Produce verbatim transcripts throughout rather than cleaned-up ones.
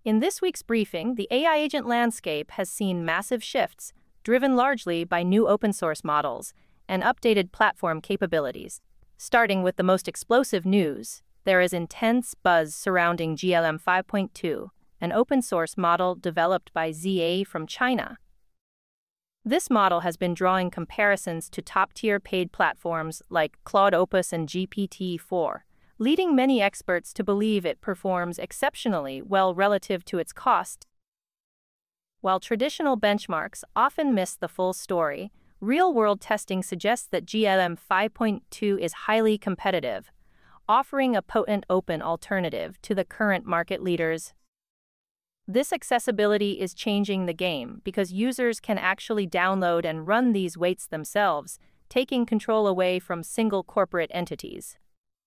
In this week's briefing, the A I agent landscape has seen massive shifts, driven largely by new open-source models and updated platform capabilities. Starting with the most explosive news, there is intense buzz surrounding G L M five point two, an open-source model developed by Z A from China. This model has been drawing comparisons to top-tier paid platforms like Claude Opus and G P T four, leading many experts to believe it performs exceptionally well relative to its cost. While traditional benchmarks often miss the full story, real-world testing suggests that G L M five point two is highly competitive, offering a potent open alternative to the current market leaders. This accessibility is changing the game because users can actually download and run these weights themselves, taking control away from single corporate entities.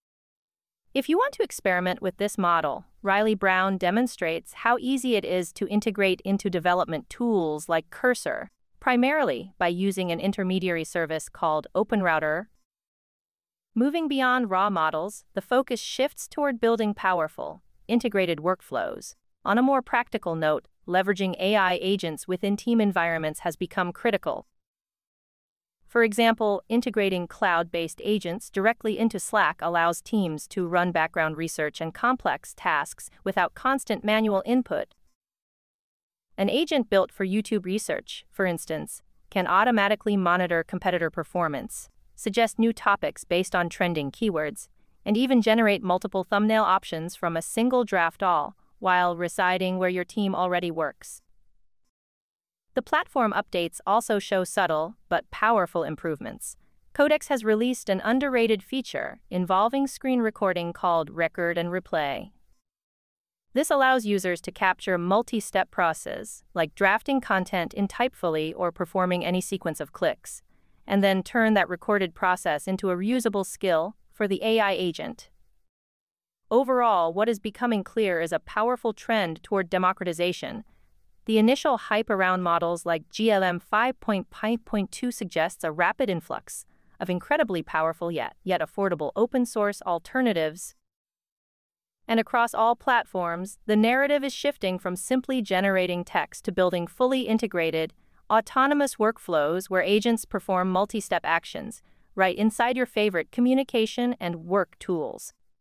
If you want to experiment with this model, Riley Brown demonstrates how easy it is to integrate into development tools like Cursor, primarily by using an intermediary service called OpenRouter. Moving beyond raw models, the focus shifts toward building powerful, integrated workflows. On a more practical note, leveraging A I agents within team environments has become critical. For example, integrating cloud-based agents directly into Slack allows teams to run background research and complex tasks without constant manual input. An agent built for YouTube research, for instance, can automatically monitor competitor performance, suggest new topics based on trending keywords, and even generate multiple thumbnail options from a single draft all, while residing where your team already works. The platform updates also show subtle but powerful improvements. Codex has released an underrated feature involving screen recording called Record and Replay. This allows users to capture multi-step processes, like drafting content in Typefully or performing any sequence of clicks, and then turn that recorded process into a reusable skill for the A I agent. Overall, what is becoming clear is a powerful trend toward democratization. The initial hype around models like G L M five point two suggests a rapid influx of incredibly powerful yet, yet affordable open-source alternatives. And across all platforms, the narrative is shifting from simply generating text to building fully integrated, autonomous workflows where agents perform multi-step actions right inside your favorite communication and work tools.